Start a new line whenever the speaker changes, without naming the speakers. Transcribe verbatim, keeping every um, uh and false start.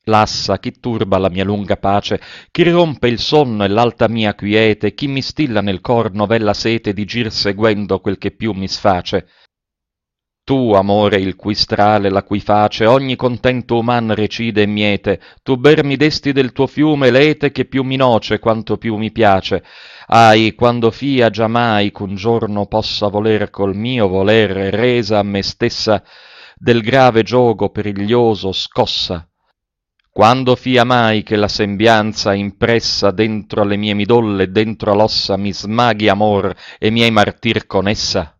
Lassa, chi turba la mia lunga pace, chi rompe il sonno e l'alta mia quiete, chi mi stilla nel cor novella sete di gir seguendo quel che più mi sface. Tu, amore, il cui strale, la cui face, ogni contento uman recide e miete, tu ber mi desti del tuo fiume l'ete che più mi noce quanto più mi piace. Ahi, quando fia giammai ch'un giorno possa voler col mio voler resa a me stessa del grave giogo periglioso scossa, quando fia mai che la sembianza impressa dentro alle mie midolle e dentro l'ossa mi smaghi amor e miei martir con essa?